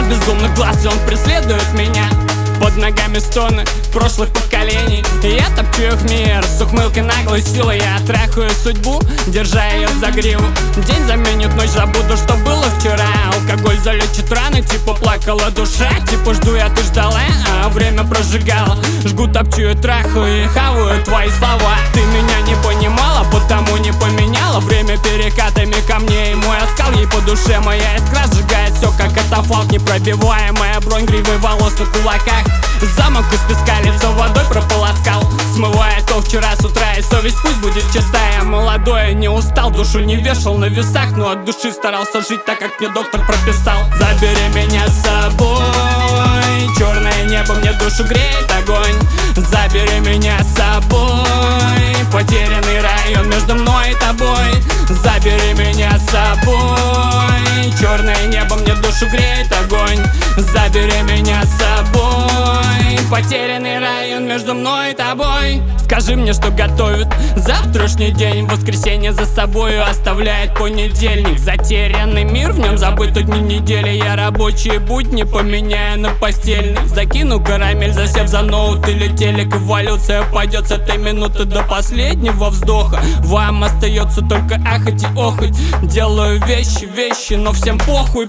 безумных глаз, и он преследует меня. Под ногами стоны прошлых поколений, и я топчу их мир с ухмылкой наглой силы. Я трахаю судьбу, держа ее за гриву. День заменит ночь, забуду, что было вчера. Алкоголь залечит раны, типа плакала душа. Типа жду я, ты ждала, а время прожигало. Жгу, топчу и трахаю, и хаваю твои слова. Ты меня не понимала, потому не поменяла. Время перекатами камней, мой оскал ей по душе. Моя искра сжигает все, как катафалк непробиваемая бронь гривой волос на кулаках. Замок из песка, лицо водой прополоскал, смывая то вчера с утра, и совесть пусть будет чистая. Молодой, не устал, душу не вешал на весах, но от души старался жить так, как мне доктор прописал. Забери меня с собой, черное небо мне душу греет огонь. Забери меня с собой, потерянный район между мной и тобой. Забери меня с собой, черное небо мне душу греет огонь. Забери меня с собой, потерянный район между мной и тобой. Скажи мне, что готовит завтрашний день. Воскресенье за собою оставляет понедельник. Затерянный мир, в нем забыты дни недели. Я рабочие будни поменяю на постельный. Закину карамель, засев за ноут или телек. Эволюция пойдет с этой минуты до последнего вздоха. Вам остается только ахать и охать. Делаю вещи, но всем похуй.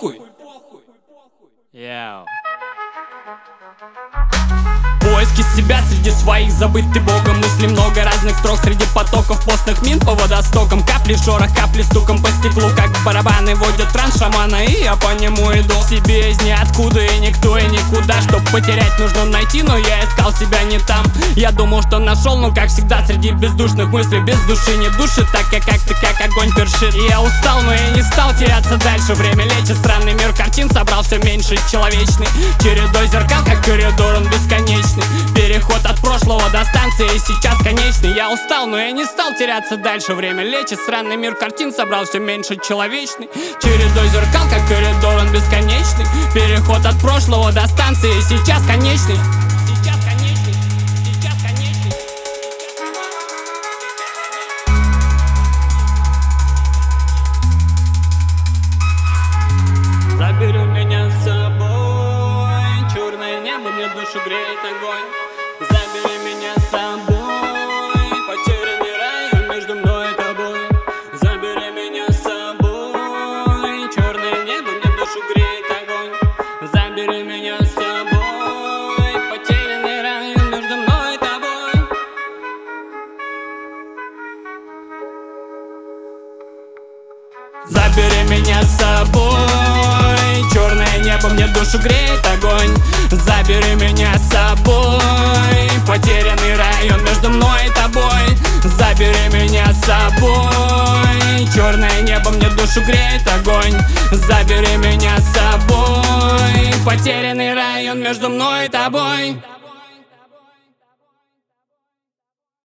Поиски себя среди своих, забытый богом. Мысли много разных строк среди потоков постных мин по водостокам. Капли шорох, капли стуком по стеклу, как барабаны водят транс шамана, и я по нему иду. Себе из ниоткуда, и никто, и никуда. Чтоб потерять, нужно найти, но я искал себя не там. Я думал, что нашел, но как всегда среди бездушных мыслей без души не душит, так как ты как огонь першит. И я устал, но я не стал теряться дальше. Время лечит, странный мир картин собрал все меньше человечный. Чередой зеркал, как коридор, он бесконечный. Переход от прошлого до станции, и сейчас конечный. Я устал, но я не стал теряться дальше. Время лечит, странный мир картин собрал все меньше человечный. Чередой зеркал, как коридор, он бесконечный. Переход от прошлого до станции, и сейчас конечный. Забери меня с собой, черное небо мне душу греет огонь. Забери меня с собой, потерянный район между мной и тобой. Забери меня с собой, черное небо мне душу греет огонь. Забери меня с собой, потерянный район между мной и тобой. Забери меня с собой, черное небо мне душу греет огонь. Забери меня с собой, потерянный район между мной и тобой. Забери меня с собой, черное небо мне душу греет огонь. Забери меня с собой, потерянный район между мной и тобой.